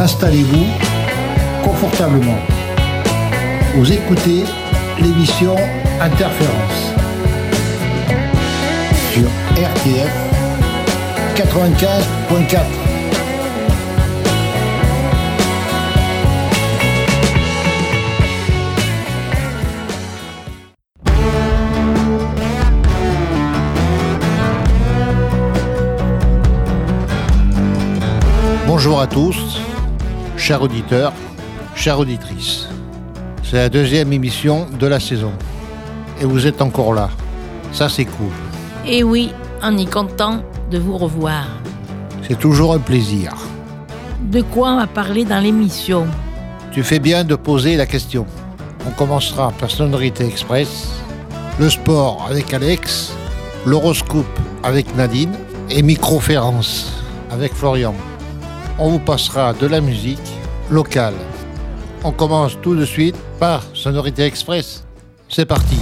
Installez-vous confortablement. Vous écoutez l'émission Interférence sur RTF 95.4. Bonjour à tous, chers auditeurs, chères auditrices. C'est la deuxième émission de la saison. Et vous êtes encore là. Ça, c'est cool. Et oui, on est content de vous revoir. C'est toujours un plaisir. De quoi on va parler dans l'émission ? Tu fais bien de poser la question. On commencera par Sonorité Express, le sport avec Alex, l'horoscope avec Nadine et Microférence avec Florian. On vous passera de la musique locale. On commence tout de suite par Sonorité Express. C'est parti.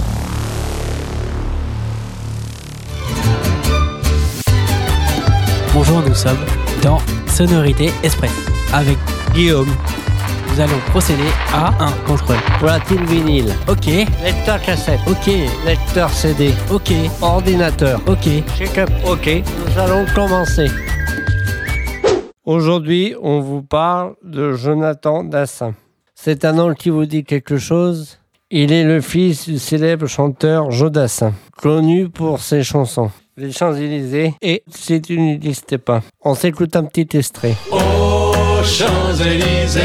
Bonjour, nous sommes dans Sonorité Express avec Guillaume. Nous allons procéder à un contrôle. Platine vinyle. Ok. Lecteur cassette. Ok. Lecteur CD. Ok. Ordinateur. Ok. Check-up. Ok. Nous allons commencer. Aujourd'hui, on vous parle de Jonathan Dassin. C'est un nom qui vous dit quelque chose ? Il est le fils du célèbre chanteur Joe Dassin, connu pour ses chansons Les Champs-Élysées et Si tu n'existais pas. On s'écoute un petit extrait. Aux Champs-Élysées,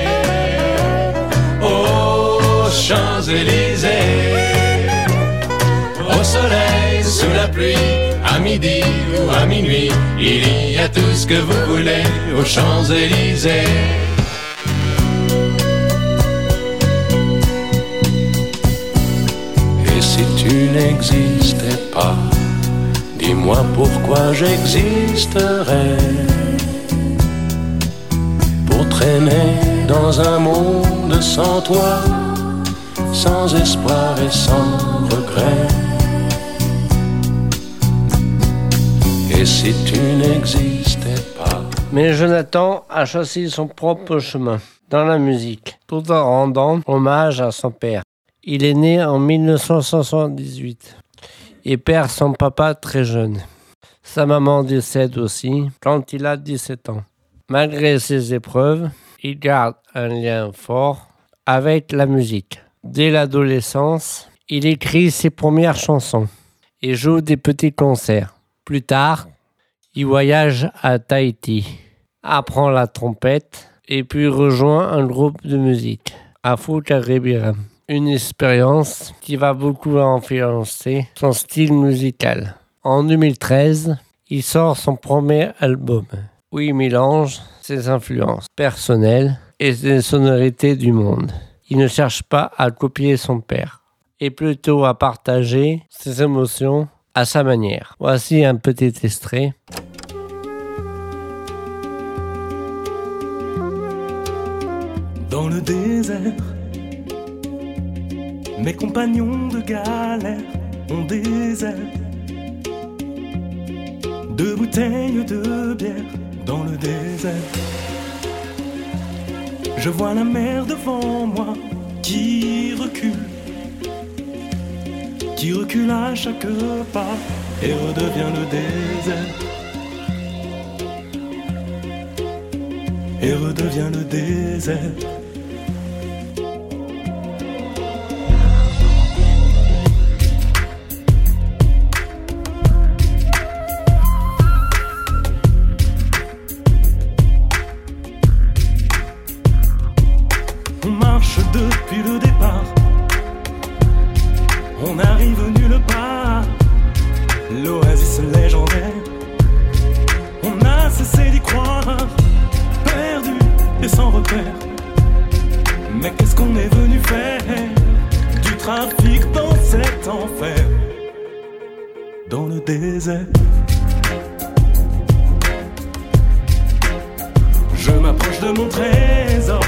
aux Champs-Élysées, au soleil, sous la pluie, à midi ou à minuit, il y a tout ce que vous voulez aux Champs-Élysées. Et si tu n'existais pas, dis-moi pourquoi j'existerais. Pour traîner dans un monde sans toi, sans espoir et sans regret. Et si tu n'existais pas. Mais Jonathan a choisi son propre chemin dans la musique, tout en rendant hommage à son père. Il est né en 1978 et perd son papa très jeune. Sa maman décède aussi quand il a 17 ans. Malgré ses épreuves, il garde un lien fort avec la musique. Dès l'adolescence, il écrit ses premières chansons et joue des petits concerts. Plus tard, il voyage à Tahiti, apprend la trompette et puis rejoint un groupe de musique, Afro Caribbean. Une expérience qui va beaucoup influencer son style musical. En 2013, il sort son premier album, où il mélange ses influences personnelles et ses sonorités du monde. Il ne cherche pas à copier son père, et plutôt à partager ses émotions à sa manière. Voici un petit extrait. Dans le désert, mes compagnons de galère ont des airs de bouteilles de bière dans le désert. Je vois la mer devant moi qui recule à chaque pas et redevient le désert. Et redevient le désert. On marche depuis le départ. On arrive nulle part. L'oasis légendaire. On a cessé d'y croire. Perdu et sans repère. Mais qu'est-ce qu'on est venu faire? Du trafic dans cet enfer. Dans le désert. Je m'approche de mon trésor.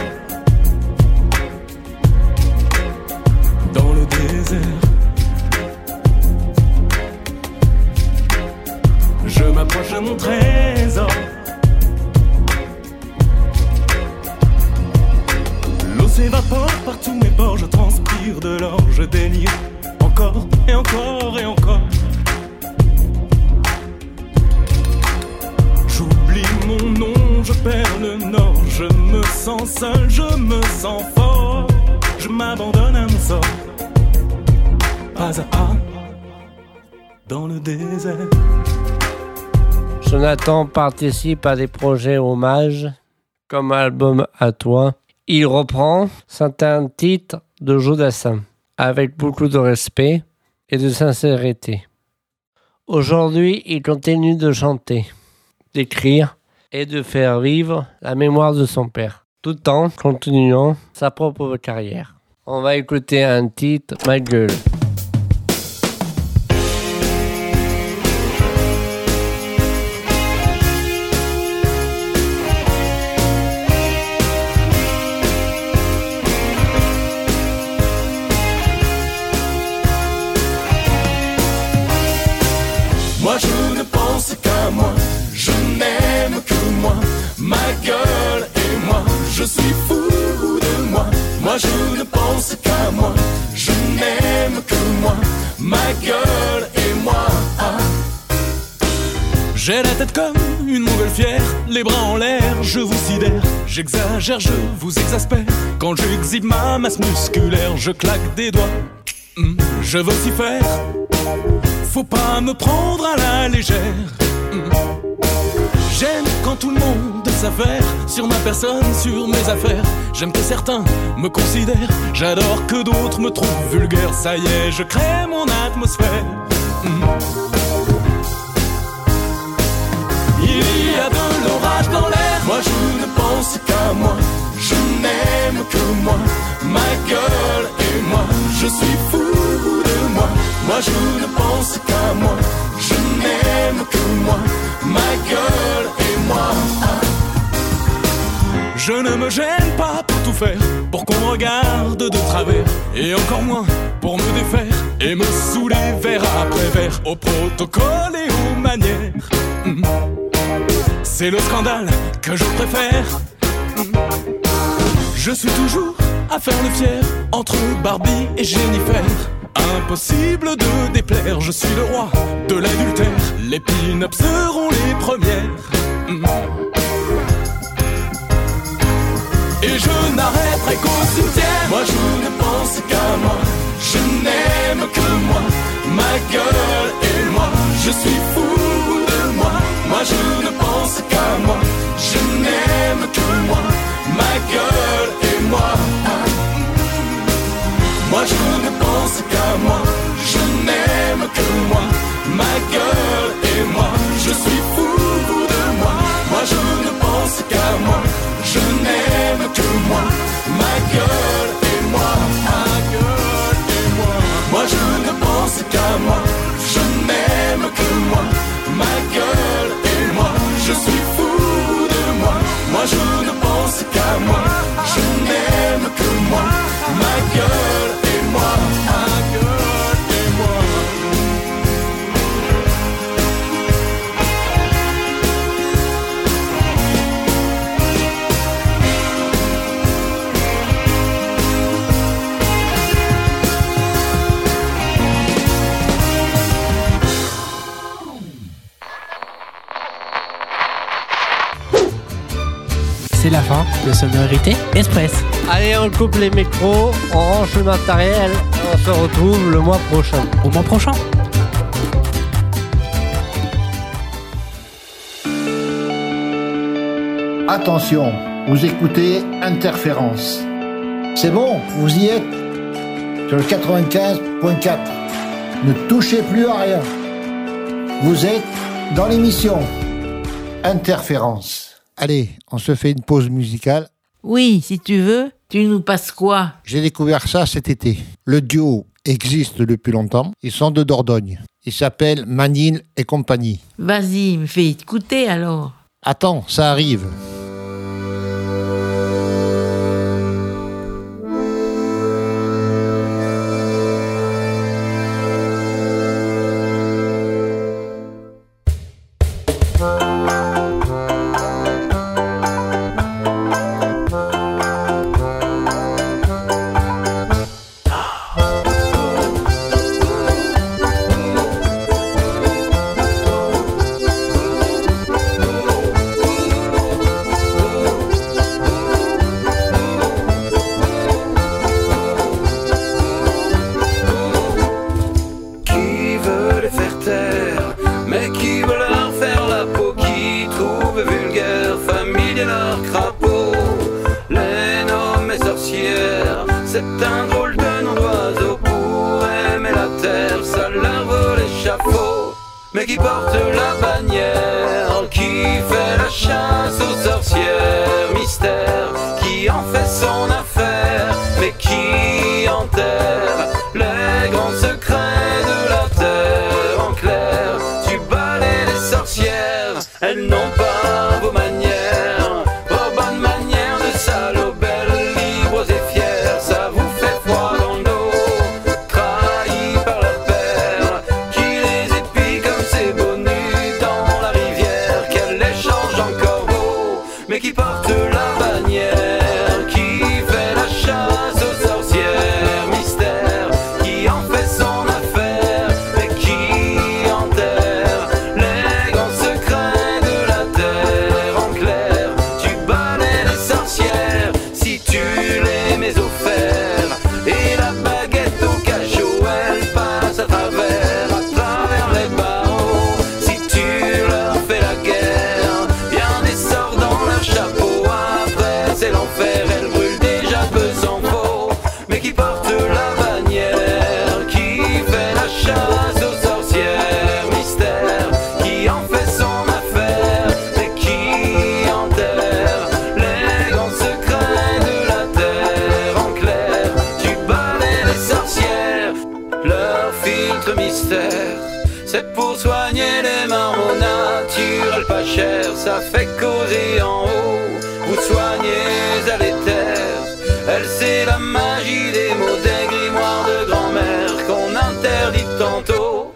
Dans le désert. Je m'approche de mon trésor. encore, et encore, et encore. J'oublie mon nom, je perds le nord. Je me sens seul, je me sens fort. Je m'abandonne à mon sort, pas à pas, dans le désert. Jonathan participe à des projets hommages, comme Album à toi. Il reprend certains titres de Jodassin, avec beaucoup de respect et de sincérité. Aujourd'hui, il continue de chanter, d'écrire et de faire vivre la mémoire de son père, tout en continuant sa propre carrière. On va écouter un titre, Ma gueule. Moi je ne pense qu'à moi, je n'aime que moi, ma gueule et moi, je suis fou de moi. Moi je ne pense qu'à moi, je n'aime que moi, ma gueule et moi. J'ai la tête comme une montgolfière, les bras en l'air, je vous sidère. J'exagère, je vous exaspère, quand j'exhibe ma masse musculaire, je claque des doigts, je veux s'y faire. Faut pas me prendre à la légère. J'aime quand tout le monde s'affaire sur ma personne, sur mes affaires. J'aime que certains me considèrent, j'adore que d'autres me trouvent vulgaire. Ça y est, je crée mon atmosphère. Il y a de l'orage dans l'air. Moi je ne pense qu'à moi, je n'aime que moi, ma gueule et moi, je suis fou de moi. Moi je ne pense qu'à moi, je n'aime que moi, ma gueule et moi. Je ne me gêne pas pour tout faire, pour qu'on me regarde de travers, et encore moins pour me défaire et me saouler vers après vers, au protocole et aux manières. C'est le scandale que je préfère. Je suis toujours à faire le fier entre Barbie et Jennifer. Impossible de déplaire, je suis le roi de l'adultère. Les pin-ups seront les premières. Et je n'arrêterai qu'au cimetière. Moi je ne pense qu'à moi, je n'aime que moi, ma gueule et moi, je suis fou de moi. Moi je ne pense qu'à moi, je n'aime que moi, ma gueule et moi. Moi je ne pense qu'à moi, je n'aime que moi, ma gueule et moi, je suis fou de moi. Moi je ne pense qu'à moi, je n'aime que moi, ma gueule et moi, ma gueule et moi. Moi je ne pense qu'à moi, je n'aime que moi, ma gueule et moi, je suis fou de moi. Moi je ne pense qu'à moi, je n'aime que moi, ma gueule et moi, ma gueule et moi. C'est la fin de Sonorité Express. Allez, on coupe les micros, on range le matériel et on se retrouve le mois prochain. Au mois prochain. Attention, vous écoutez Interférence. C'est bon, vous y êtes sur le 95.4. Ne touchez plus à rien. Vous êtes dans l'émission Interférence. Allez, on se fait une pause musicale. Oui, si tu veux, tu nous passes quoi? J'ai découvert ça cet été. Le duo existe depuis longtemps. Ils sont de Dordogne. Ils s'appellent Manil et compagnie. Vas-y, me fais écouter alors. Attends, ça arrive. mais qui porte la bannière, qui fait la chasse aux sorcières, mystère, qui en fait son affaire, mais qui enterre les grands secrets de la terre. En clair, tu balais les sorcières, elles n'ont pas vos manières, vos bonnes manières de salauds, belles, libres et fières. Ça vous fait froid dans le dos, trahis par leur père, qui les épie comme ces beaux nus dans la rivière, qu'elle les change en corbeaux, mais qui porte la bannière, qui fait la chasse aux sorcières, mystère, qui en fait son affaire, mais qui enterre les grands secrets de la terre. En clair, tu balais les sorcières si tu les mets au fer, et la baguette au cachot, elle passe à travers les barreaux. Si tu leur fais la guerre, bien des sorts dans leur chapeau. Après c'est l'enfer, elle brûle déjà peu s'en faut, mais qui porte la bannière, qui fait la chasse aux sorcières, mystère, qui en fait son affaire, mais qui enterre les grands secrets de la terre. En clair, tu balais les sorcières, leur filtre mystère, c'est pour soigner les marmots naturels pas chers. Ça fait causer en haut, vous soignez à l'éther. Elle sait la magie des mots, des grimoires de grand-mère qu'on interdit tantôt.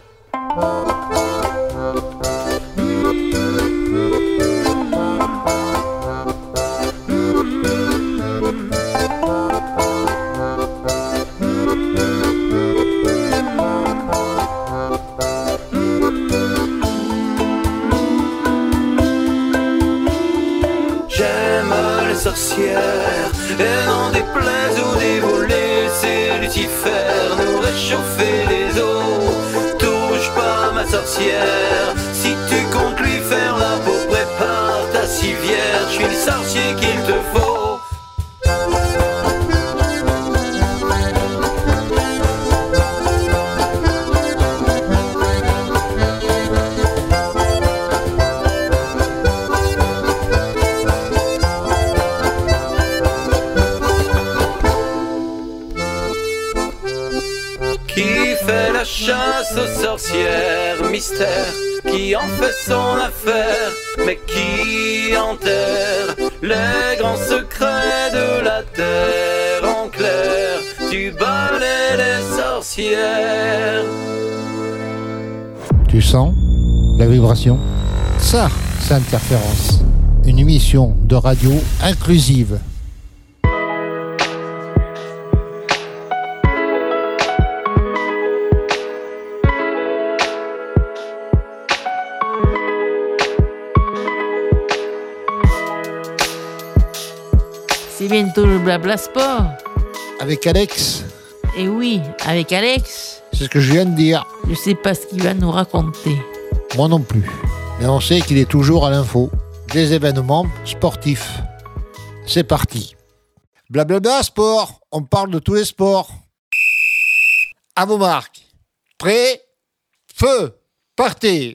J'aime les sorcières, et n'en déplaise aux dévolés, c'est Lucifer, nous réchauffer les os. Touche pas ma sorcière, si tu comptes lui faire la peau, prépare ta civière, je suis le sorcier qu'il te faut. Qui fait la chasse aux sorcières, mystère, qui en fait son affaire, mais qui enterre les grands secrets de la terre. En clair, tu balais les sorcières. Tu sens la vibration? Ça, c'est Interférence. Une émission de radio inclusive. C'est bientôt le Blabla Sport. Avec Alex, Et oui, avec Alex, c'est ce que je viens de dire. je sais pas ce qu'il va nous raconter. Moi non plus. Mais on sait qu'il est toujours à l'info des événements sportifs. C'est parti. Blablabla sport. On parle de tous les sports. À vos marques. Prêt, feu, partez.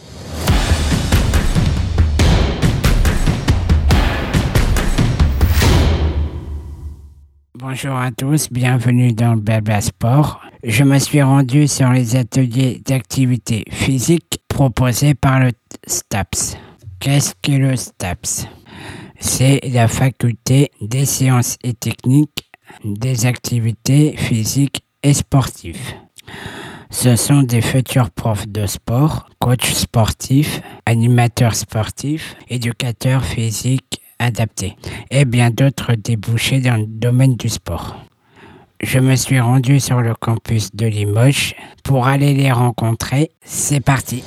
Bonjour à tous, bienvenue dans le Blabla Sport. Je me suis rendu sur les ateliers d'activité physique proposés par le STAPS. Qu'est-ce que le STAPS? C'est la faculté des sciences et techniques des activités physiques et sportives. Ce sont des futurs profs de sport, coachs sportifs, animateurs sportifs, éducateurs physiques adaptés et bien d'autres débouchés dans le domaine du sport. Je me suis rendu sur le campus de Limoges pour aller les rencontrer. C'est parti!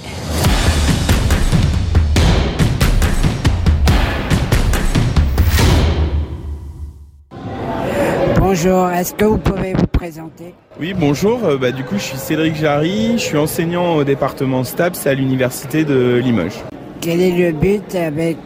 Bonjour, est-ce que vous pouvez vous présenter? Oui, bonjour. Du coup, je suis Cédric Jarry, je suis enseignant au département STAPS à l'université de Limoges. Quel est le but avec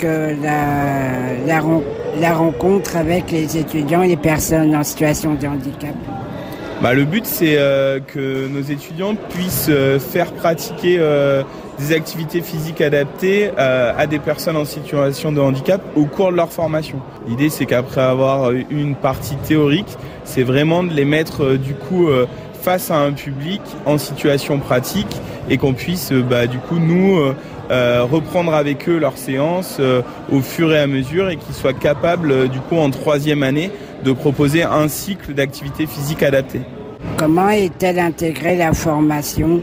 la rencontre avec les étudiants et les personnes en situation de handicap? Le but, c'est que nos étudiants puissent faire pratiquer des activités physiques adaptées à des personnes en situation de handicap au cours de leur formation. L'idée, c'est qu'après avoir une partie théorique, c'est vraiment de les mettre face à un public en situation pratique et qu'on puisse nous reprendre avec eux leurs séances au fur et à mesure et qu'ils soient capables en 3e année de proposer un cycle d'activités physiques adaptées. Comment est-elle intégrée la formation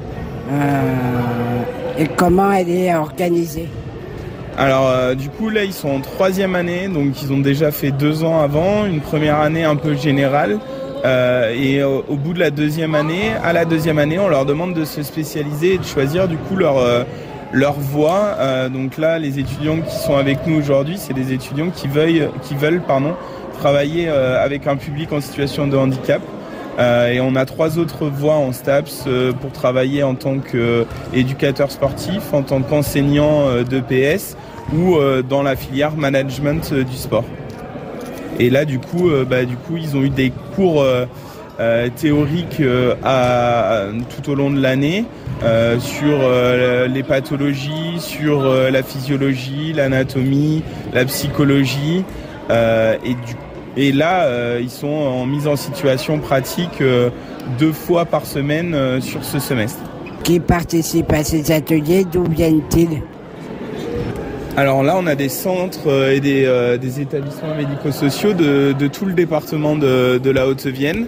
et comment elle est organisée? Alors là ils sont en 3e année, donc ils ont déjà fait 2 ans avant, une première année un peu générale et au bout de la 2e année, à la 2e année on leur demande de se spécialiser et de choisir leur voie. Donc là les étudiants qui sont avec nous aujourd'hui, c'est des étudiants qui veulent travailler avec un public en situation de handicap. Et on a 3 autres voies en STAPS pour travailler en tant qu'éducateur sportif, en tant qu'enseignant d'EPS ou dans la filière management du sport. Et là du coup ils ont eu des cours théoriques tout au long de l'année sur les pathologies, sur la physiologie, l'anatomie, la psychologie et là, ils sont en mise en situation pratique 2 fois par semaine sur ce semestre. Qui participe à ces ateliers, d'où viennent-ils? Alors là, on a des centres et des établissements médico-sociaux de tout le département de la Haute-Vienne.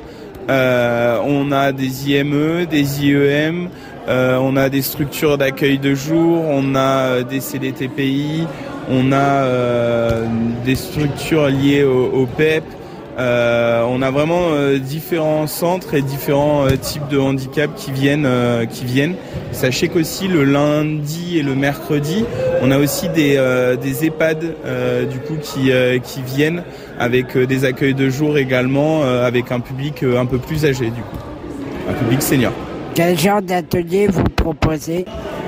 On a des IME, des IEM, on a des structures d'accueil de jour, on a des CDTPI, on a des structures liées au PEP. On a vraiment différents centres et différents types de handicaps qui viennent. Sachez qu'aussi le lundi et le mercredi, on a aussi des EHPAD qui viennent avec des accueils de jour également, avec un public un peu plus âgé un public senior. Quel genre d'atelier vous proposez?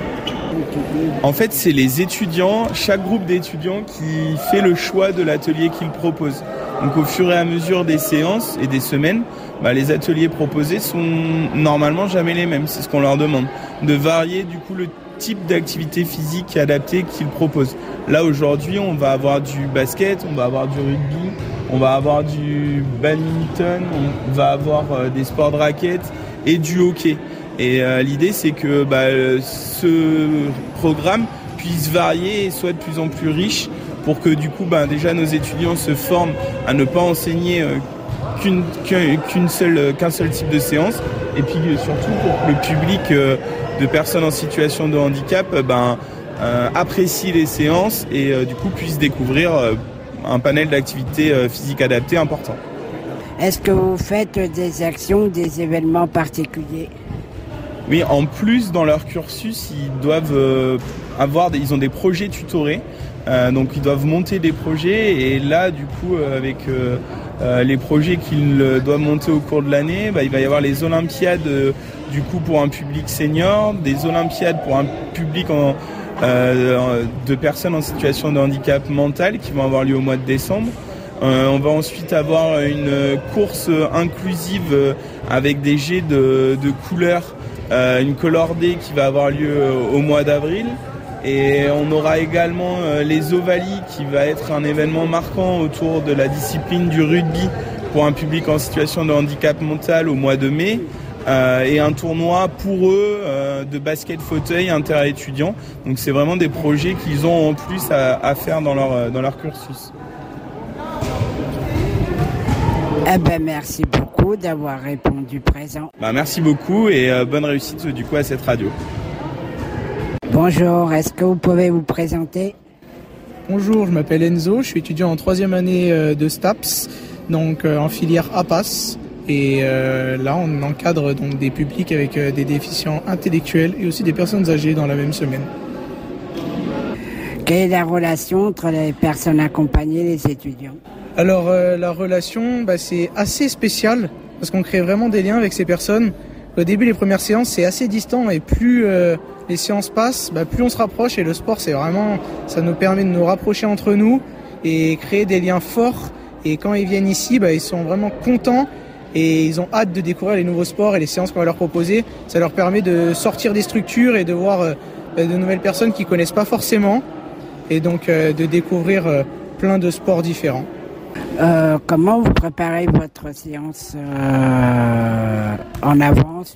En fait, c'est les étudiants, chaque groupe d'étudiants qui fait le choix de l'atelier qu'il propose. Donc au fur et à mesure des séances et des semaines, les ateliers proposés sont normalement jamais les mêmes. C'est ce qu'on leur demande, de varier le type d'activité physique adaptée qu'ils proposent. Là aujourd'hui, on va avoir du basket, on va avoir du rugby, on va avoir du badminton, on va avoir des sports de raquettes et du hockey. Et l'idée, c'est que ce programme puisse varier et soit de plus en plus riche pour que déjà nos étudiants se forment à ne pas enseigner qu'un seul type de séance, et puis surtout pour que le public de personnes en situation de handicap apprécie les séances et puisse découvrir un panel d'activités physiques adaptées important. Est-ce que vous faites des actions, des événements particuliers? Oui, en plus, dans leur cursus, ils doivent ils ont des projets tutorés. Donc ils doivent monter des projets et là avec les projets qu'ils doivent monter au cours de l'année, il va y avoir les Olympiades pour un public senior, des Olympiades pour un public de personnes en situation de handicap mental qui vont avoir lieu au mois de décembre. On va ensuite avoir une course inclusive avec des jets de couleurs, une Color Day qui va avoir lieu au mois d'avril. Et on aura également les Ovalies qui va être un événement marquant autour de la discipline du rugby pour un public en situation de handicap mental au mois de mai. Et un tournoi pour eux de basket fauteuil inter-étudiants. Donc c'est vraiment des projets qu'ils ont en plus à faire dans leur cursus. Merci beaucoup d'avoir répondu présent. Merci beaucoup et bonne réussite à cette radio. Bonjour, est-ce que vous pouvez vous présenter? Bonjour, je m'appelle Enzo, je suis étudiant en 3e année de STAPS, donc en filière APAS. Et là, on encadre donc des publics avec des déficients intellectuels et aussi des personnes âgées dans la même semaine. Quelle est la relation entre les personnes accompagnées et les étudiants? Alors la relation, c'est assez spécial parce qu'on crée vraiment des liens avec ces personnes. Au début, les premières séances, c'est assez distant et plus les séances passent, plus on se rapproche et le sport, ça nous permet de nous rapprocher entre nous et créer des liens forts. Et quand ils viennent ici, ils sont vraiment contents et ils ont hâte de découvrir les nouveaux sports et les séances qu'on va leur proposer. Ça leur permet de sortir des structures et de voir de nouvelles personnes qu'ils connaissent pas forcément et donc de découvrir plein de sports différents. Comment vous préparez votre séance en avance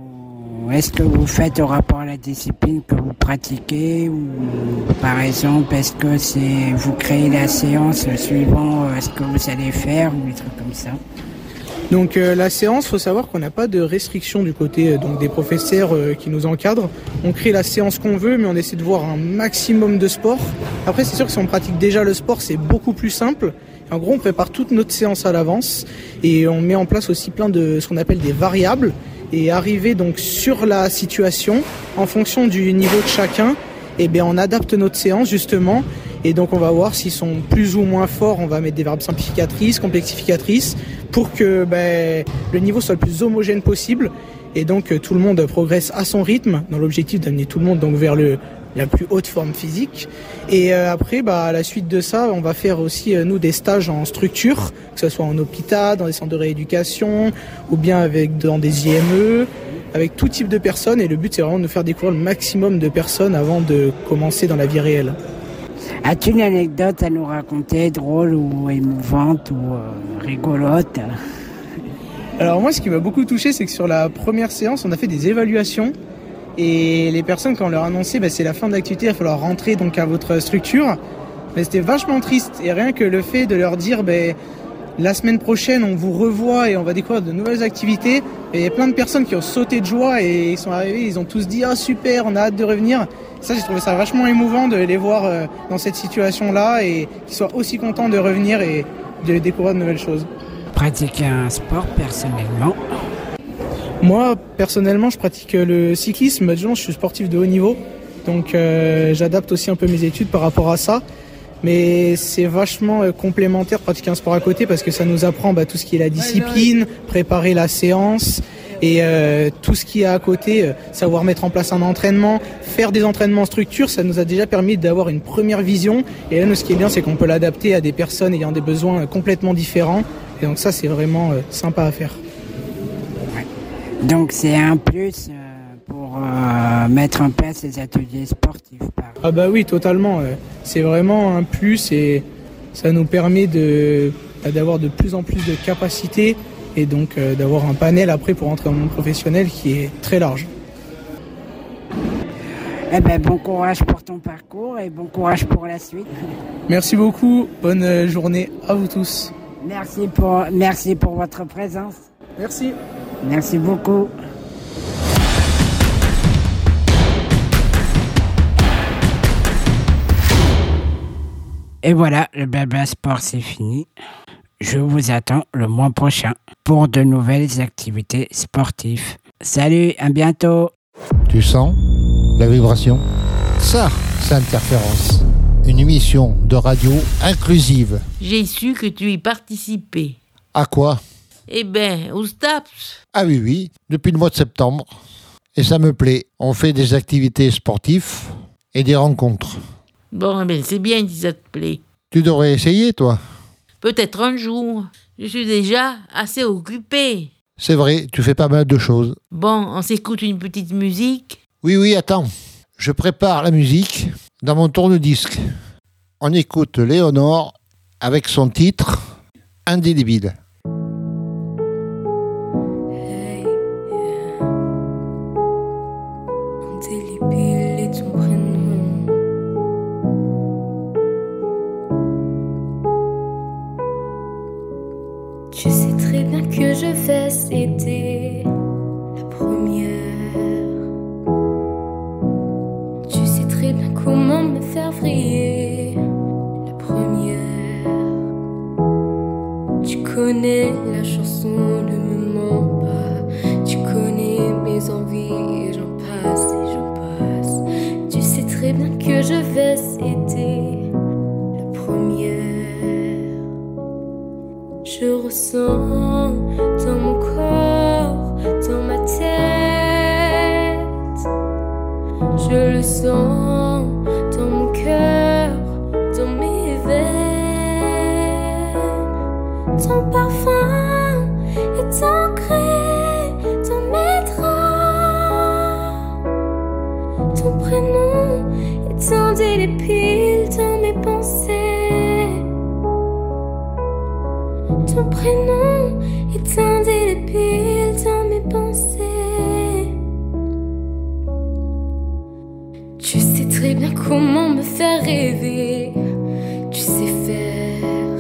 ou est-ce que vous faites au rapport à la discipline que vous pratiquez ou par exemple est-ce que vous créez la séance suivant ce que vous allez faire ou des trucs comme ça? Donc la séance, faut savoir qu'on n'a pas de restrictions du côté donc des professeurs qui nous encadrent. On crée la séance qu'on veut, mais on essaie de voir un maximum de sports. Après, c'est sûr que si on pratique déjà le sport, c'est beaucoup plus simple. En gros, on prépare toute notre séance à l'avance et on met en place aussi plein de ce qu'on appelle des variables et arriver donc sur la situation en fonction du niveau de chacun. Et bien, on adapte notre séance justement. Et donc on va voir s'ils sont plus ou moins forts, on va mettre des variables simplificatrices, complexificatrices, pour que le niveau soit le plus homogène possible et donc tout le monde progresse à son rythme, dans l'objectif d'amener tout le monde donc vers la plus haute forme physique. Et après, à la suite de ça, on va faire aussi nous des stages en structure, que ce soit en hôpital, dans des centres de rééducation, ou bien dans des IME, avec tout type de personnes. Et le but, c'est vraiment de nous faire découvrir le maximum de personnes avant de commencer dans la vie réelle. As-tu une anecdote à nous raconter, drôle ou émouvante ou rigolote? Alors moi, ce qui m'a beaucoup touché, c'est que sur la première séance, on a fait des évaluations et les personnes, quand on leur a annoncé c'est la fin de l'activité, il va falloir rentrer donc à votre structure, c'était vachement triste. Et rien que le fait de leur dire la semaine prochaine, on vous revoit et on va découvrir de nouvelles activités. Et il y a plein de personnes qui ont sauté de joie et ils sont arrivés, ils ont tous dit « Ah super, on a hâte de revenir ». Ça, j'ai trouvé ça vachement émouvant de les voir dans cette situation-là et qu'ils soient aussi contents de revenir et de découvrir de nouvelles choses. Pratiquer un sport personnellement? Moi, personnellement, je pratique le cyclisme. Je suis sportif de haut niveau, donc j'adapte aussi un peu mes études par rapport à ça. Mais c'est vachement complémentaire de pratiquer un sport à côté parce que ça nous apprend tout ce qui est la discipline, préparer la séance et tout ce qui est à côté, savoir mettre en place un entraînement, faire des entraînements en structure, ça nous a déjà permis d'avoir une première vision. Et là, nous, ce qui est bien, c'est qu'on peut l'adapter à des personnes ayant des besoins complètement différents. Et donc ça, c'est vraiment sympa à faire. Ouais. Donc c'est un plus pour mettre en place les ateliers sportifs. Ah oui, totalement. C'est vraiment un plus et ça nous permet d'avoir de plus en plus de capacités et donc d'avoir un panel après pour entrer dans le monde professionnel qui est très large. Bon courage pour ton parcours et bon courage pour la suite. Merci beaucoup, bonne journée à vous tous. Merci pour votre présence. Merci. Merci beaucoup. Et voilà, le Blabla Sport c'est fini. Je vous attends le mois prochain pour de nouvelles activités sportives. Salut, à bientôt. Tu sens la vibration? Ça, c'est Interférence. Une émission de radio inclusive. J'ai su que tu y participais. À quoi? Au STAPS. Ah oui, depuis le mois de septembre. Et ça me plaît. On fait des activités sportives et des rencontres. Bon, c'est bien si ça te plaît. Tu devrais essayer, toi. Peut-être un jour. Je suis déjà assez occupée. C'est vrai, tu fais pas mal de choses. Bon, on s'écoute une petite musique? Oui, attends. Je prépare la musique dans mon tourne-disque. On écoute Léonore avec son titre Indélébile. Indélébile est ton prénom. Tu sais très bien que je vais aider la première. Tu sais très bien comment me faire vriller la première. Tu connais la chanson, ne me mens pas. Tu connais mes envies et j'en passe et j'en passe. Tu sais très bien que je vais aider la première. Je ressens dans mon corps, dans ma tête. Je le sens dans mon cœur, dans mes veines. Ton parfum est Ton prénom est indélébile dans mes pensées. Ton prénom est indélébile dans mes pensées. Tu sais très bien comment me faire rêver. Tu sais faire.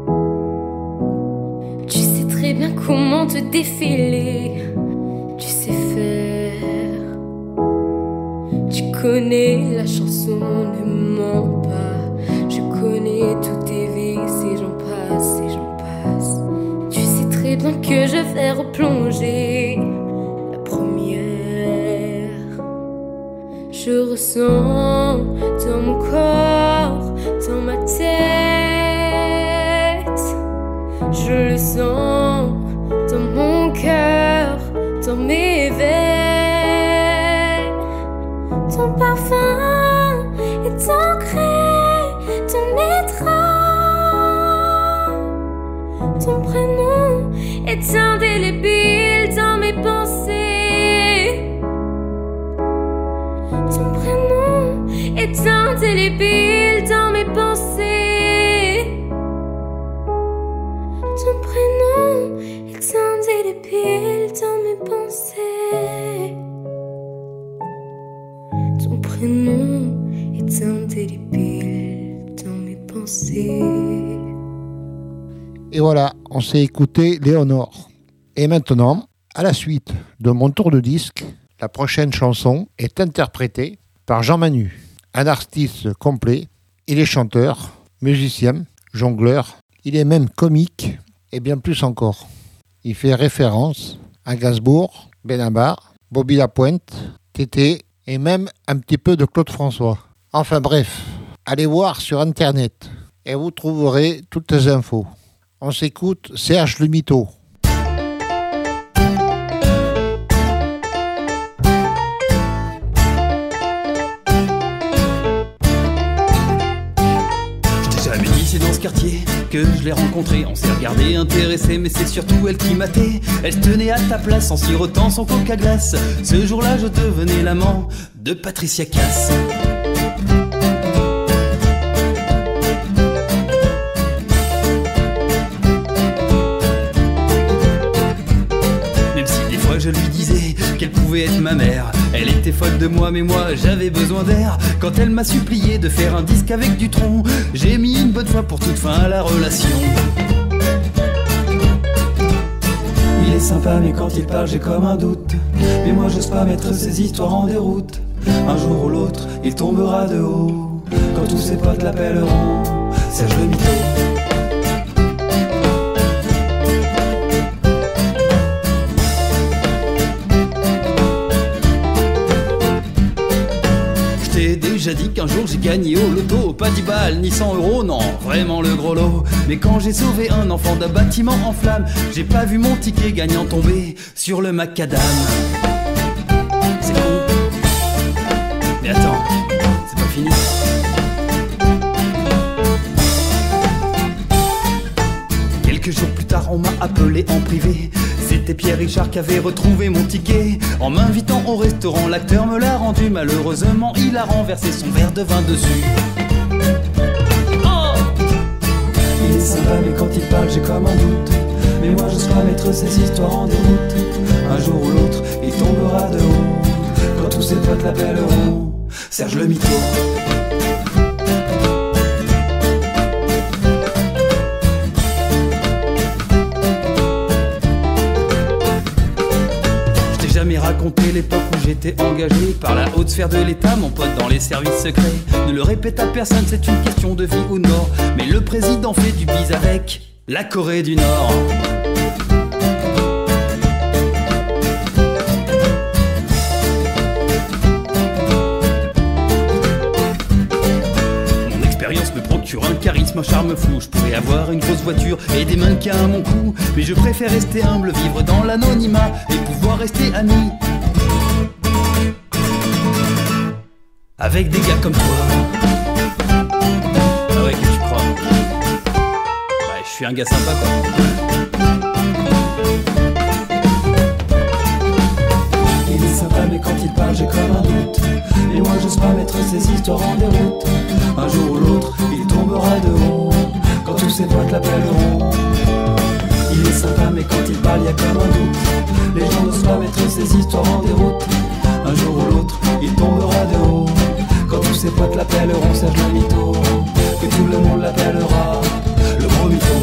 Tu sais très bien comment te défiler. Tu sais faire. Tu connais la chanson, ne mens pas. Je connais toutes tes vices et j'en passe et j'en passe. Tu sais très bien que je vais replonger la première. Je ressens dans mon corps, dans ma tête. Je le sens dans mon cœur, dans mes veines. Ton parfum est ancré dans mes draps. Ton prénom est indélébile dans mes pensées. Ton prénom est indélébile dans mes pensées. Ton prénom est indélébile dans mes pensées. Ton prénom est indélébile dans mes pensées. Et voilà, on s'est écouté Léonore. Et maintenant, à la suite de mon tour de disque, la prochaine chanson est interprétée par Jean Manu, un artiste complet. Il est chanteur, musicien, jongleur, il est même comique et bien plus encore. Il fait référence à Gainsbourg, Benabar, Bobby Lapointe, Tété et même un petit peu de Claude François. Enfin bref, allez voir sur internet et vous trouverez toutes les infos. On s'écoute Serge le Mytho. C'est dans ce quartier que je l'ai rencontrée. On s'est regardé, intéressé, mais c'est surtout elle qui m'attait. Elle se tenait à ta place en sirotant son coca glace. Ce jour-là, je devenais l'amant de Patricia Cass. Même si des fois je lui disais qu'elle pouvait être ma mère, elle était folle de moi, mais moi j'avais besoin d'air. Quand elle m'a supplié de faire un disque avec Dutronc, j'ai mis une bonne fois pour toute fin à la relation. Il est sympa mais quand il parle j'ai comme un doute. Mais moi j'ose pas mettre ses histoires en déroute. Un jour ou l'autre il tombera de haut, quand tous ses potes l'appelleront Serge le Mytho. Déjà dit qu'un jour j'ai gagné au loto, pas 10 balles ni 100 euros, non, vraiment le gros lot. Mais quand j'ai sauvé un enfant d'un bâtiment en flammes, j'ai pas vu mon ticket gagnant tomber sur le macadam. C'est con. Mais attends, c'est pas fini. Quelques jours plus tard, on m'a appelé en privé. C'était Pierre Richard qui avait retrouvé mon ticket. En m'invitant au restaurant, l'acteur me l'a rendu. Malheureusement, il a renversé son verre de vin dessus. Oh, il est sympa, mais quand il parle, j'ai comme un doute. Mais moi, je saurais mettre ces histoires en déroute. Un jour ou l'autre, il tombera de haut, quand tous ses potes l'appelleront Serge le Mytho. Raconter l'époque où j'étais engagé par la haute sphère de l'État, mon pote dans les services secrets. Ne le répète à personne, c'est une question de vie ou de mort. Mais le président fait du bise avec la Corée du Nord. Mon expérience me procure un charisme, un charme fou. Je pourrais avoir une grosse voiture et des mannequins à mon cou, mais je préfère rester humble, vivre dans l'anonymat et pouvoir rester ami avec des gars comme toi. Ah ouais, que tu crois? Ouais, je suis un gars sympa quoi. Il est sympa mais et quand il parle j'ai comme un doute. Et moi j'ose pas mettre ces histoires en déroute. Un jour ou l'autre il tombera de haut, quand tous ses potes l'appelleront. Il est sympa mais quand il parle y a comme un doute. Les gens n'osent pas mettre ces histoires en déroute. Un jour ou l'autre il tombera de haut, quand tous ses potes l'appelleront Serge le mytho. Que tout le monde l'appellera le gros mytho.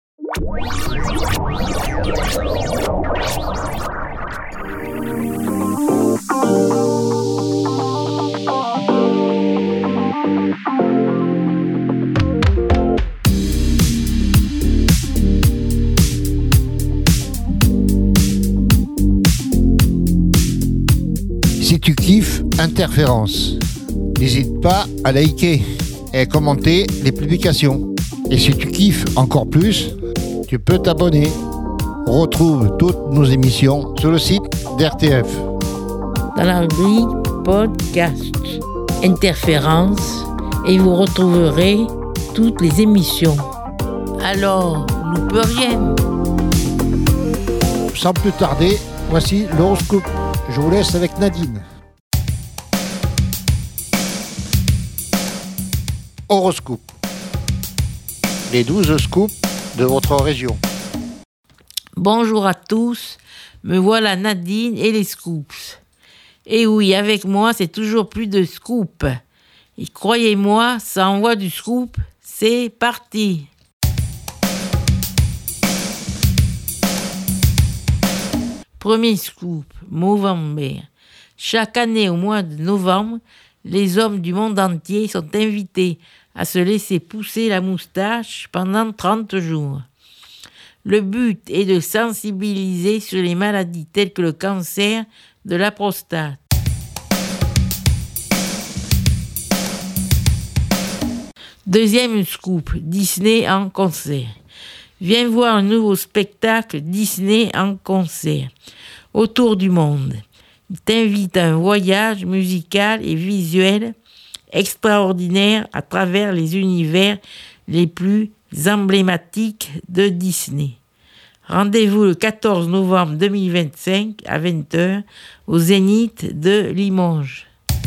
Si tu kiffes Interférence, n'hésite pas à liker et à commenter les publications. Et si tu kiffes encore plus, tu peux t'abonner. Retrouve toutes nos émissions sur le site d'RTF. Dans la rubrique podcast Interférence, et vous retrouverez toutes les émissions. Alors, loupe rien. Sans plus tarder, voici l'horoscope. Je vous laisse avec Nadine. Horoscope. Les 12 scoops de votre région. Bonjour à tous, me voilà Nadine et les scoops. Et oui, avec moi, c'est toujours plus de scoops. Et croyez-moi, ça envoie du scoop, c'est parti. Premier scoop, Movember. Chaque année au mois de novembre, les hommes du monde entier sont invités à se laisser pousser la moustache pendant 30 jours. Le but est de sensibiliser sur les maladies telles que le cancer de la prostate. Deuxième scoop, Disney en concert. Viens voir un nouveau spectacle Disney en concert autour du monde. Il t'invite à un voyage musical et visuel extraordinaire à travers les univers les plus emblématiques de Disney. Rendez-vous le 14 novembre 2025 à 20h au Zénith de Limoges.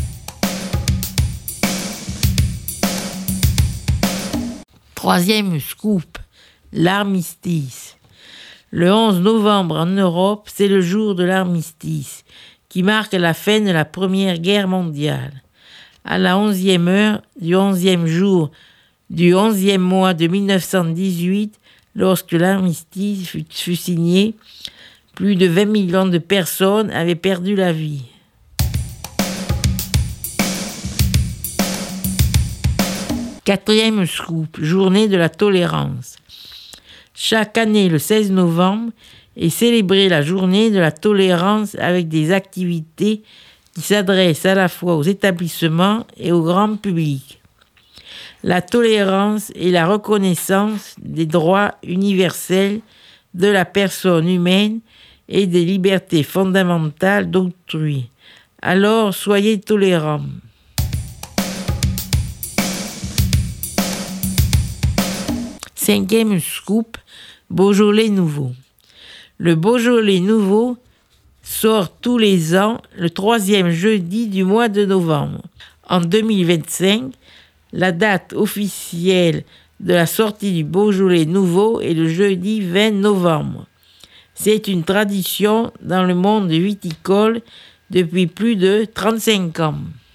Troisième scoop, l'armistice. Le 11 novembre en Europe, c'est le jour de l'armistice, qui marque la fin de la Première Guerre mondiale. À la 11e heure du 11e jour du 11e mois de 1918, lorsque l'armistice fut signé, plus de 20 millions de personnes avaient perdu la vie. Quatrième scoop, journée de la tolérance. Chaque année, le 16 novembre, est célébrée la journée de la tolérance avec des activités qui s'adressent à la fois aux établissements et au grand public. La tolérance est la reconnaissance des droits universels de la personne humaine et des libertés fondamentales d'autrui. Alors, soyez tolérants. Cinquième scoop, Beaujolais nouveau. Le Beaujolais nouveau sort tous les ans le 3e jeudi du mois de novembre. En 2025, la date officielle de la sortie du Beaujolais nouveau est le jeudi 20 novembre. C'est une tradition dans le monde viticole depuis plus de 35 ans.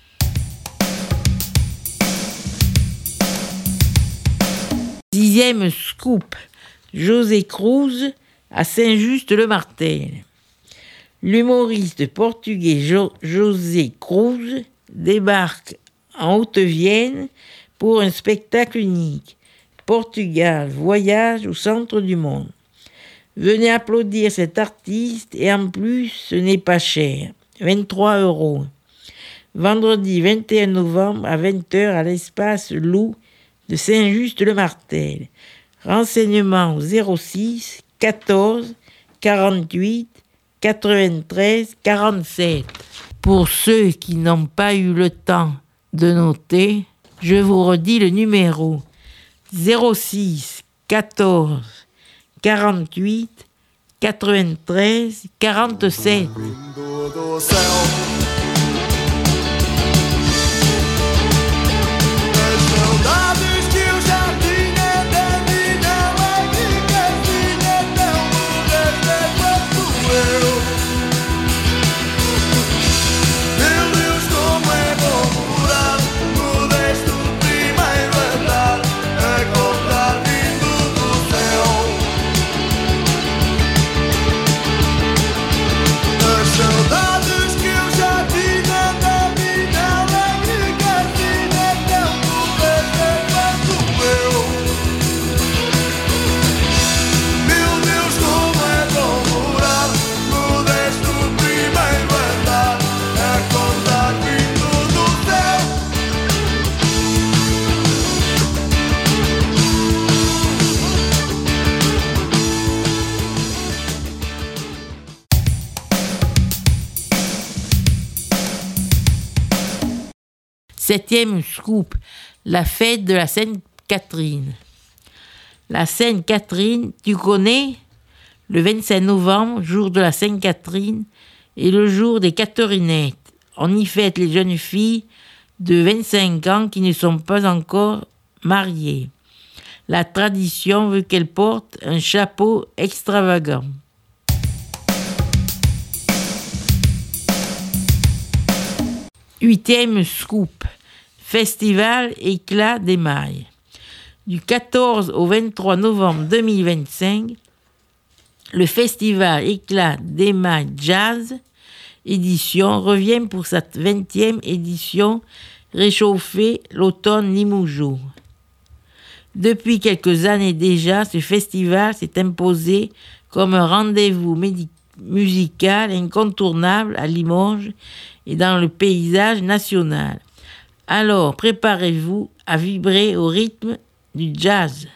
Sixième scoop, José Cruz à Saint-Just-le-Martel. L'humoriste portugais José Cruz débarque en Haute-Vienne pour un spectacle unique. Portugal, voyage au centre du monde. Venez applaudir cet artiste et en plus, ce n'est pas cher. 23 €. Vendredi 21 novembre à 20h à l'espace Loup de Saint-Just-le-Martel. Renseignements au 06 14 48 93 47. Pour ceux qui n'ont pas eu le temps de noter, je vous redis le numéro 06 14 48 93 47. Septième scoop, la fête de la Sainte-Catherine. La Sainte-Catherine, tu connais? Le 25 novembre, jour de la Sainte-Catherine, est le jour des Catherinettes. On y fête les jeunes filles de 25 ans qui ne sont pas encore mariées. La tradition veut qu'elles portent un chapeau extravagant. Huitième scoop, festival Éclat d'émail. Du 14 au 23 novembre 2025, le festival Éclat d'émail Jazz édition revient pour sa 20e édition réchauffée l'automne Limoujo. Depuis quelques années déjà, ce festival s'est imposé comme un rendez-vous musical incontournable à Limoges et dans le paysage national. Alors, préparez-vous à vibrer au rythme du jazz.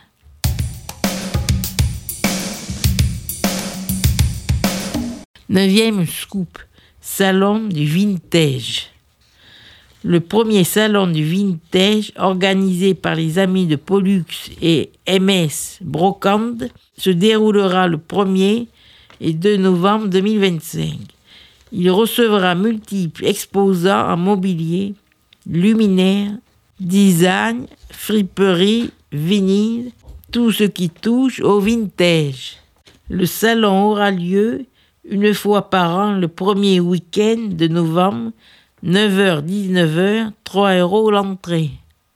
Neuvième scoop, salon du vintage. Le premier salon du vintage organisé par les amis de Pollux et MS Brocante se déroulera le 1er et 2 novembre 2025. Il recevra multiples exposants en mobilier, luminaires, design, friperie, vinyle, tout ce qui touche au vintage. Le salon aura lieu une fois par an le premier week-end de novembre, 9h-19h, 3 € l'entrée.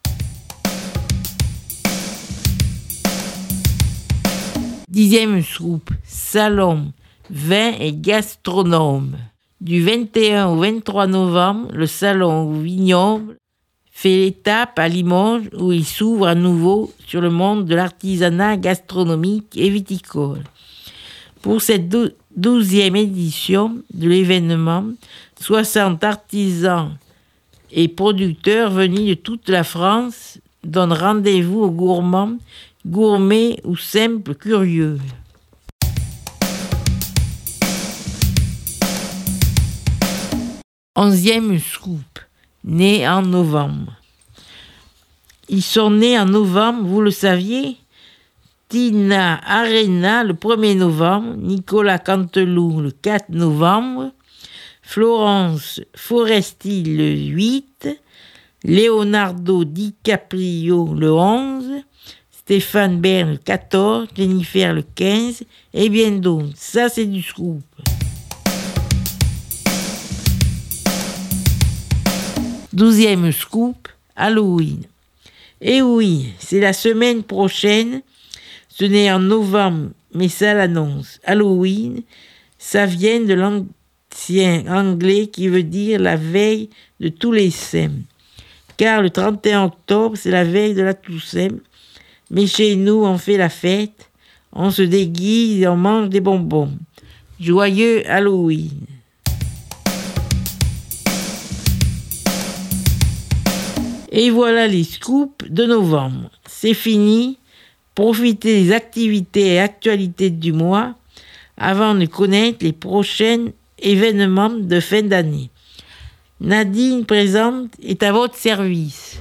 Dixième scoop, salon, vin et gastronome. Du 21 au 23 novembre, le salon vignoble fait l'étape à Limoges où il s'ouvre à nouveau sur le monde de l'artisanat gastronomique et viticole. Pour cette 12e édition de l'événement, 60 artisans et producteurs venus de toute la France donnent rendez-vous aux gourmands, gourmets ou simples curieux. Onzième scoop, né en novembre. Ils sont nés en novembre, vous le saviez? Tina Arena le 1er novembre, Nicolas Canteloup le 4 novembre, Florence Foresti le 8, Leonardo DiCaprio le 11, Stéphane Bern le 14, Jennifer le 15 et bien d'autres. Ça, c'est du scoop. Douzième scoop, Halloween. Et oui, c'est la semaine prochaine. Ce n'est en novembre, mais ça l'annonce. Halloween, ça vient de l'ancien anglais qui veut dire la veille de tous les saints. Car le 31 octobre, c'est la veille de la Toussaint. Mais chez nous, on fait la fête, on se déguise et on mange des bonbons. Joyeux Halloween! Et voilà les scoops de novembre. C'est fini. Profitez des activités et actualités du mois avant de connaître les prochains événements de fin d'année. Nadine présente est à votre service.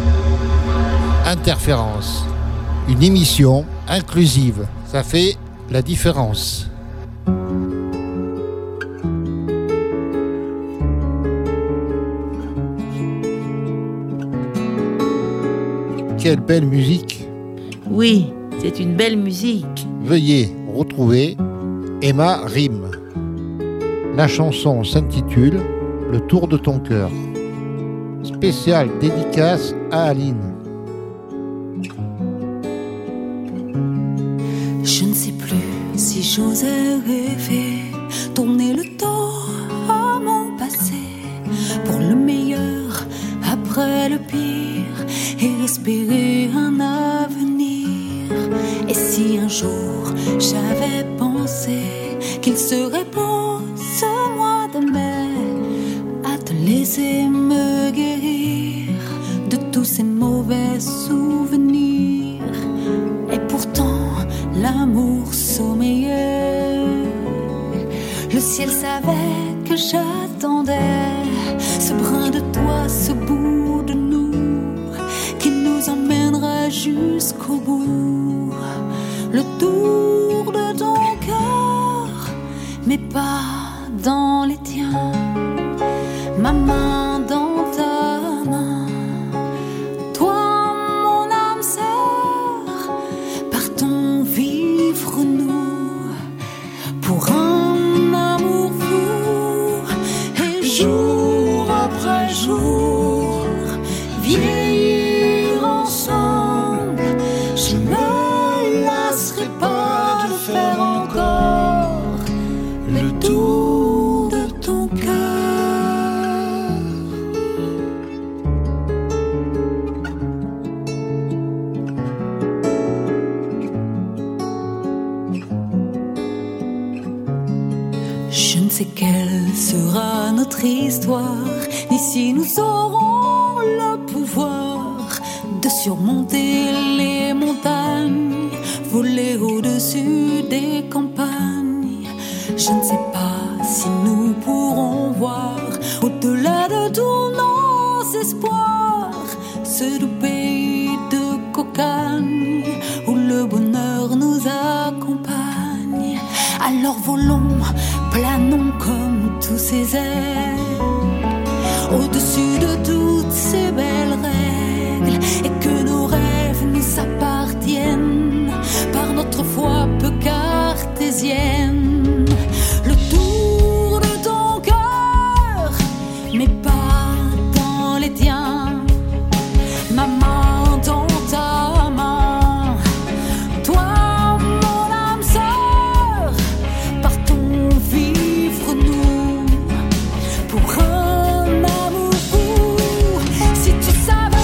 Interférence, une émission inclusive. Ça fait La différence. Quelle belle musique! Oui, c'est une belle musique. Veuillez retrouver Emma Rime. La chanson s'intitule Le tour de ton cœur. Spéciale dédicace à Aline. Je ne sais plus si j'osais rêver, tourner le dos à mon passé, pour le meilleur après le pire, et espérer un avenir. Et si un jour j'avais pensé qu'il serait beau ce mois de mai, à te laisser me guérir de tous ces mauvais souvenirs. Et pourtant l'amour sommeillait, le ciel savait que j'attendais ce brin de toi, ce bout de nous qui nous emmènera jusqu'au bout. Le tour de ton cœur, mais pas dans les tiens. Ma main dans ta main, toi mon âme sœur, partons vivre nous pour un amour fou. Et jour après jour, vieillir ensemble, je me lasserai pas de faire encore le tour de ton cœur. Je ne sais quelle sera notre histoire, ni si nous aurons le pouvoir de surmonter les montagnes, voler au-dessus des campagnes. Je ne sais pas si nous pourrons voir au-delà de tous nos espoirs ce doux pays de cocagne où le bonheur nous accompagne. Alors volons, planons comme tous ces ailes au-dessus de toutes ces belles règles, et que nos rêves nous appartiennent par notre foi peu cartésienne. Le tour de ton cœur, mais pas dans les tiens. Ma main dans ta main, toi mon âme sœur, partons vivre nous pour un amour fou. Si tu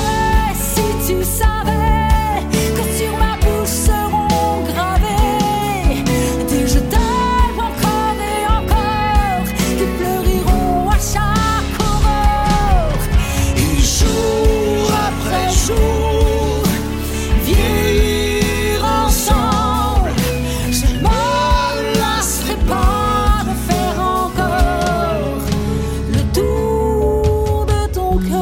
savais que sur ma bouche seront gravés des je t'aime encore et encore, qui fleuriront à chaque aurore. Et jour après jour, vieillir ensemble, je ne me lasserai pas de faire encore le tour de ton cœur.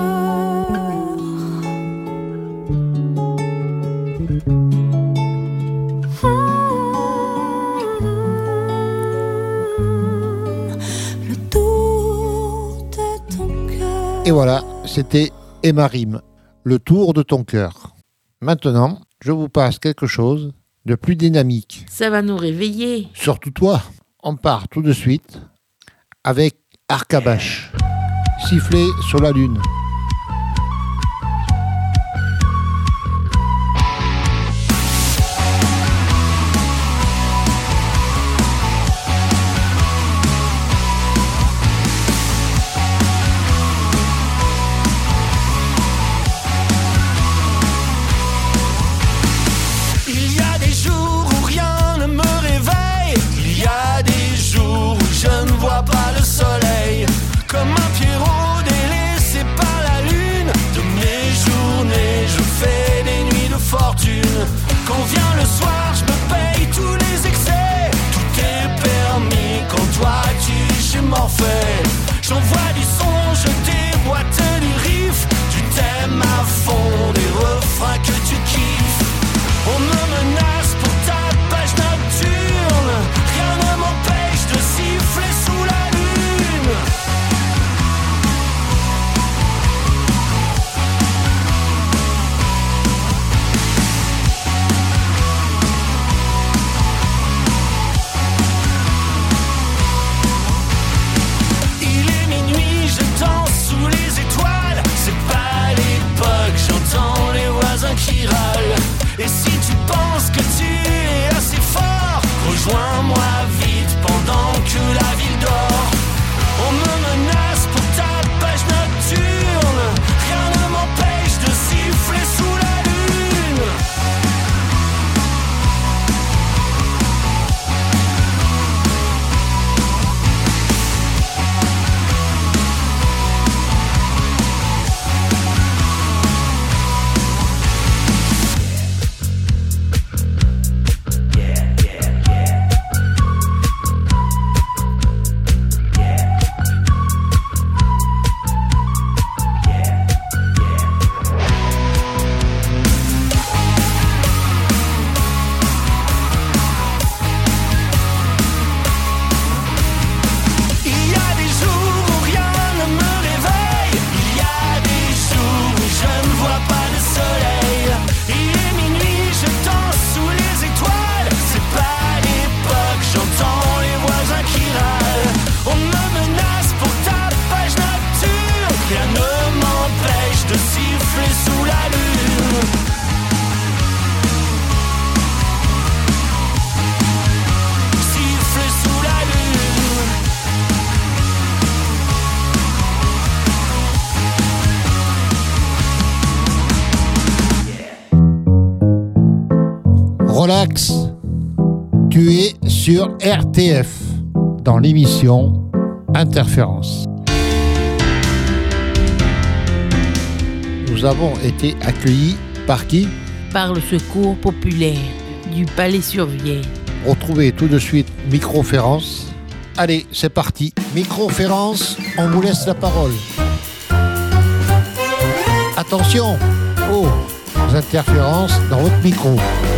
Le tour de ton cœur. Et voilà, c'était Emma Rime, Le tour de ton cœur. Maintenant, je vous passe quelque chose de plus dynamique. Ça va nous réveiller. Surtout toi. On part tout de suite avec Arcabache, Siffler sur la lune. Il y a des jours où rien ne me réveille, il y a des jours où je ne vois pas le soleil, comme un Pierrot délaissé par Relax, tu es sur RTF dans l'émission Interférence. Nous avons été accueillis par qui ? Par le Secours populaire du Palais-sur-Vienne. Retrouvez tout de suite Microférence. Allez, c'est parti. Microférence, on vous laisse la parole. Attention, interférences dans votre micro.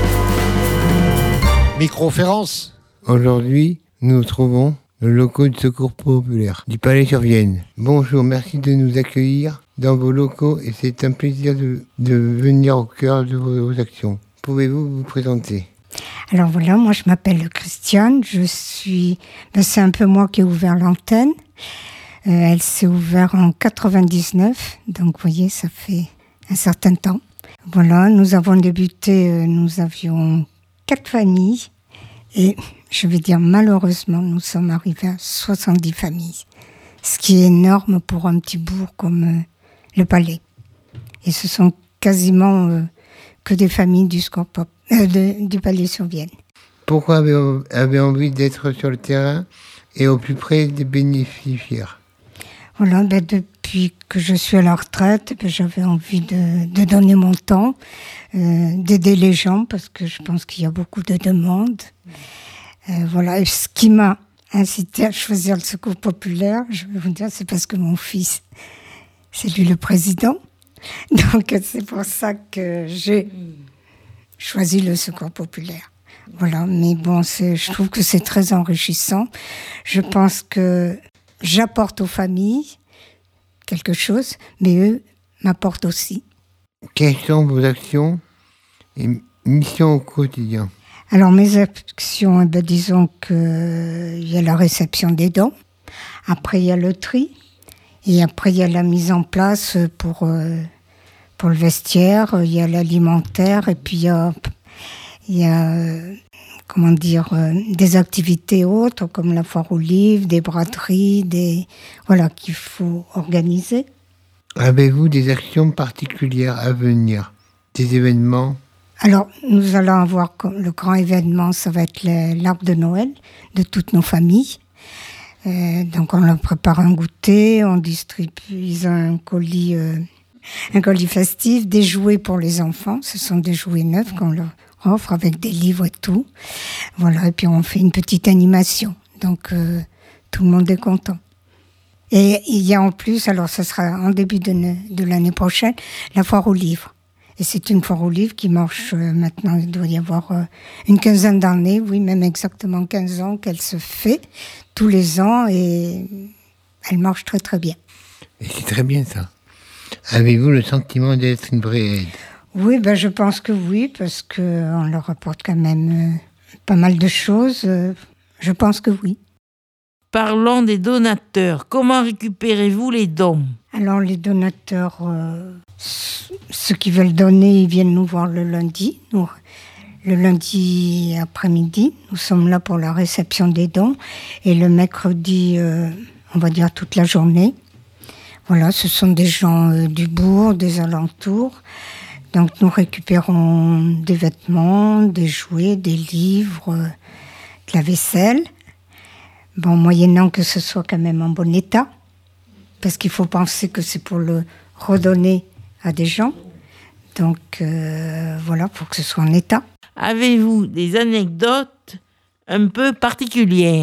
Microférence. Aujourd'hui, nous nous trouvons dans le locaux du Secours populaire du Palais-sur-Vienne. Bonjour, merci de nous accueillir dans vos locaux et c'est un plaisir de venir au cœur de vos actions. Pouvez-vous vous présenter ? Alors voilà, moi je m'appelle Christiane, c'est un peu moi qui ai ouvert l'antenne. Elle s'est ouverte en 99, donc vous voyez, ça fait un certain temps. Voilà, nous avons débuté, nous avions 4 familles et je vais dire malheureusement, nous sommes arrivés à 70 familles. Ce qui est énorme pour un petit bourg comme le Palais. Et ce sont quasiment que des familles du du Palais-sur-Vienne. Pourquoi avez-vous envie d'être sur le terrain et au plus près des bénéficiaires ? Voilà, depuis que je suis à la retraite, j'avais envie de donner mon temps, d'aider les gens parce que je pense qu'il y a beaucoup de demandes. Voilà, et ce qui m'a incité à choisir le Secours populaire, je vais vous dire, c'est parce que mon fils, c'est lui le président. Donc c'est pour ça que j'ai choisi le Secours populaire. Voilà, mais bon, je trouve que c'est très enrichissant. Je pense que j'apporte aux familles quelque chose, mais eux m'apportent aussi. Quelles sont vos actions et missions au quotidien ? Alors mes actions, disons qu'il y a la réception des dons, après il y a le tri, et après il y a la mise en place pour le vestiaire, il y a l'alimentaire, et puis il y a des activités autres comme la foire aux livres, des braderies, voilà, qu'il faut organiser. Avez-vous des actions particulières à venir ? Des événements ? Alors, nous allons avoir le grand événement, ça va être l'arbre de Noël de toutes nos familles. Donc, on leur prépare un goûter, on distribue un colis festif, des jouets pour les enfants. Ce sont des jouets neufs qu'on leur offre avec des livres et tout. Voilà, et puis on fait une petite animation. Donc, tout le monde est content. Et il y a en plus, alors ce sera en début de l'année prochaine, la foire aux livres. Et c'est une foire aux livres qui marche maintenant, il doit y avoir une quinzaine d'années, oui, même exactement 15 ans qu'elle se fait tous les ans et elle marche très très bien. Et c'est très bien ça. Avez-vous le sentiment d'être une vraie aide ? Oui, je pense que oui, parce qu'on leur apporte quand même pas mal de choses. Je pense que oui. Parlons des donateurs. Comment récupérez-vous les dons ? Alors les donateurs, ceux qui veulent donner, ils viennent nous voir le lundi. Le lundi après-midi, nous sommes là pour la réception des dons. Et le mercredi, on va dire toute la journée. Voilà, ce sont des gens du bourg, des alentours. Donc nous récupérons des vêtements, des jouets, des livres, de la vaisselle. Bon, moyennant que ce soit quand même en bon état. Parce qu'il faut penser que c'est pour le redonner à des gens. Donc voilà, pour que ce soit en état. Avez-vous des anecdotes un peu particulières ?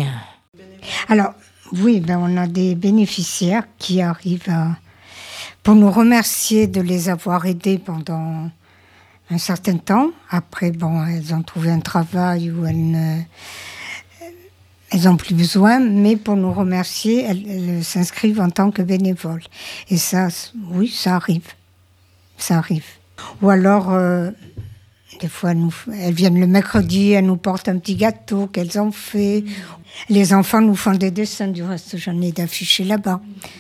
Alors, oui, on a des bénéficiaires qui arrivent pour nous remercier de les avoir aidés pendant un certain temps. Après, elles ont trouvé un travail où elles n'ont plus besoin, mais pour nous remercier, elles s'inscrivent en tant que bénévoles. Et ça, oui, ça arrive. Ça arrive. Ou alors, des fois, elles viennent le mercredi, elles nous portent un petit gâteau qu'elles ont fait. Les enfants nous font des dessins, du reste, j'en ai d'affichés là-bas.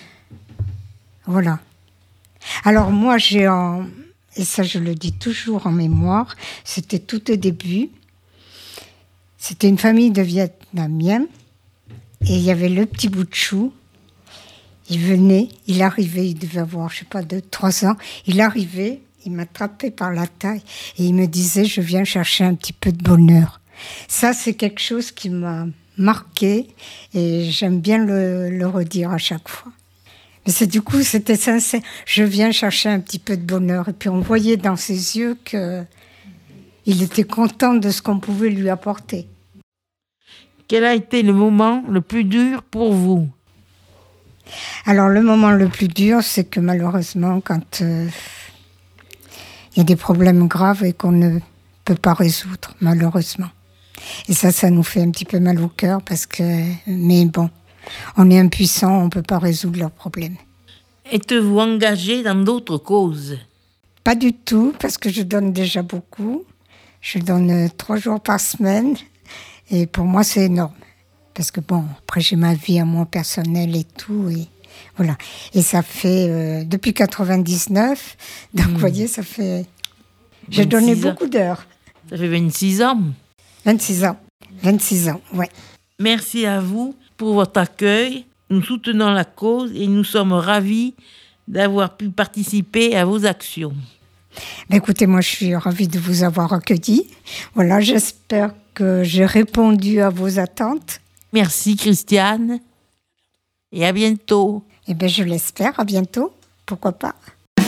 Voilà. Alors moi, et ça je le dis toujours en mémoire, c'était tout au début. C'était une famille de Vietnamiens et il y avait le petit bout de chou. Il arrivait, il devait avoir, 2-3 ans. Il arrivait, Il m'attrapait par la taille et il me disait « Je viens chercher un petit peu de bonheur ». Ça, c'est quelque chose qui m'a marqué et j'aime bien le redire à chaque fois. Mais c'était sincère. Je viens chercher un petit peu de bonheur. Et puis on voyait dans ses yeux qu'il était content de ce qu'on pouvait lui apporter. Quel a été le moment le plus dur pour vous ? Alors le moment le plus dur, c'est que malheureusement, quand il y a des problèmes graves et qu'on ne peut pas résoudre, malheureusement. Et ça nous fait un petit peu mal au cœur mais bon, on est impuissant, on ne peut pas résoudre leurs problèmes. Êtes-vous engagé dans d'autres causes ? Pas du tout, parce que je donne déjà beaucoup. Je donne 3 jours par semaine. Et pour moi, c'est énorme. Parce que bon, après j'ai ma vie à moi personnelle et tout. Et voilà. Et ça fait depuis 99. Donc vous voyez, ça fait... J'ai donné beaucoup d'heures. Ça fait 26 ans. 26 ans, ouais. Merci à vous pour votre accueil. Nous soutenons la cause et nous sommes ravis d'avoir pu participer à vos actions. Ben écoutez, moi je suis ravie de vous avoir accueilli. Voilà, j'espère que j'ai répondu à vos attentes. Merci Christiane et à bientôt. Eh bien je l'espère, à bientôt, pourquoi pas.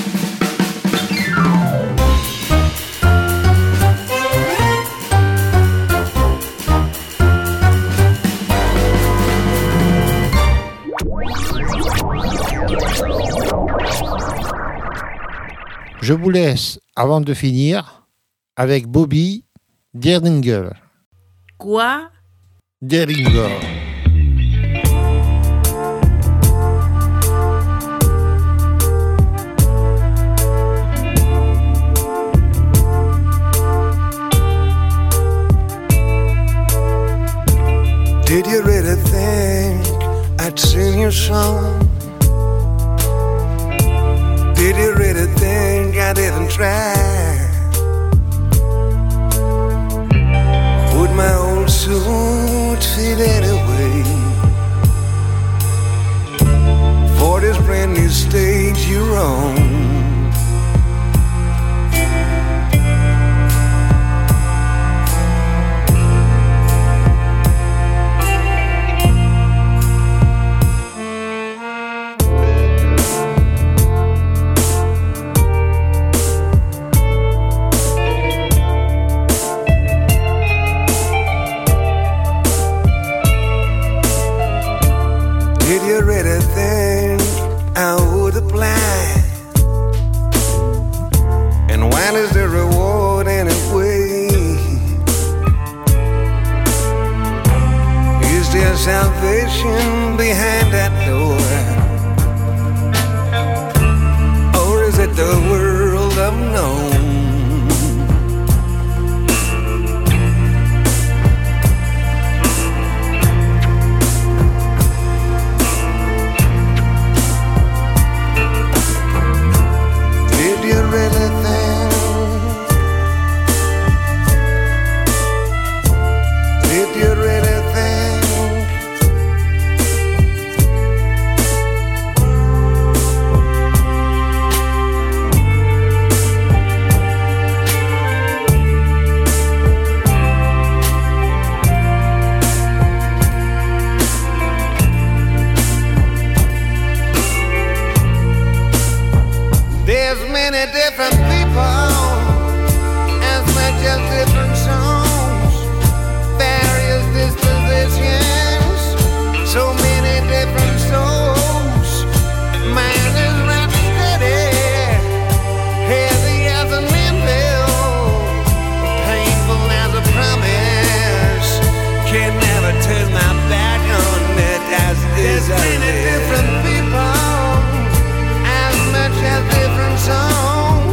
Je vous laisse, avant de finir, avec Bobby Derringer. Quoi ? Derringer. Did you really think I'd sing your song? Did you really think I didn't try? Would my old suit fit anyway for this brand new stage you're on? Did you really think I would apply? And when is the reward anyway? Is there salvation behind that door? Or is it the world unknown? There's many different people, as much as different songs, various dispositions, so many different souls. Mine is right steady, heavy as an anvil, painful as a promise, can never turn my back on it as is. There's many different people, as different songs,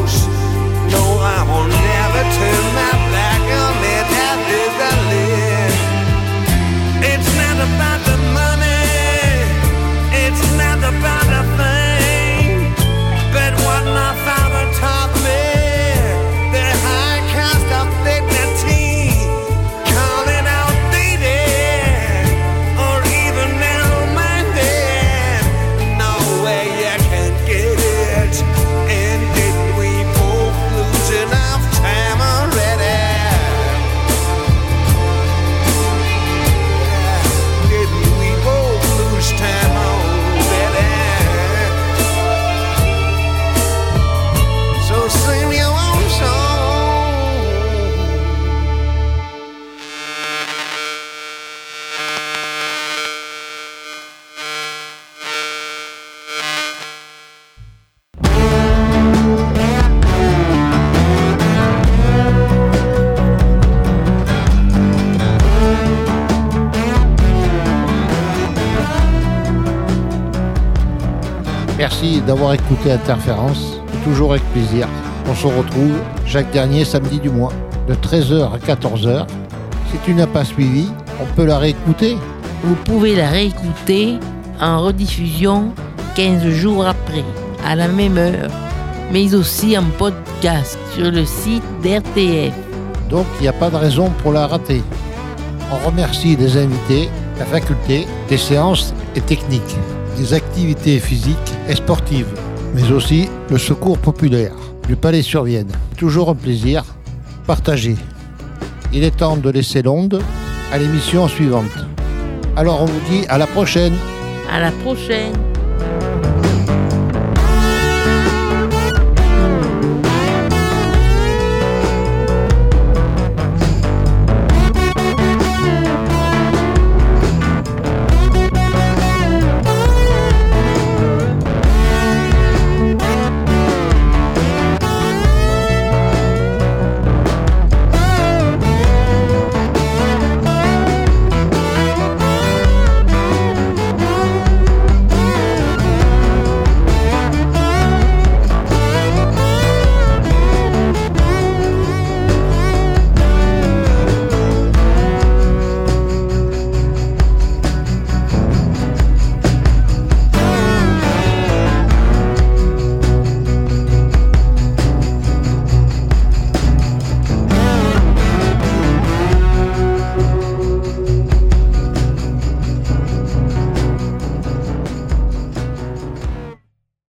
Merci d'avoir écouté Interférence, toujours avec plaisir. On se retrouve chaque dernier samedi du mois, de 13h à 14h. Si tu n'as pas suivi, on peut la réécouter. Vous pouvez la réécouter en rediffusion 15 jours après, à la même heure, mais aussi en podcast sur le site d'RTF. Donc il n'y a pas de raison pour la rater. On remercie les invités, la faculté, des séances et techniques, des activités physiques et sportives, mais aussi le secours populaire du Palais-sur-Vienne. Toujours un plaisir partagé. Il est temps de laisser l'onde à l'émission suivante. Alors on vous dit à la prochaine. À la prochaine.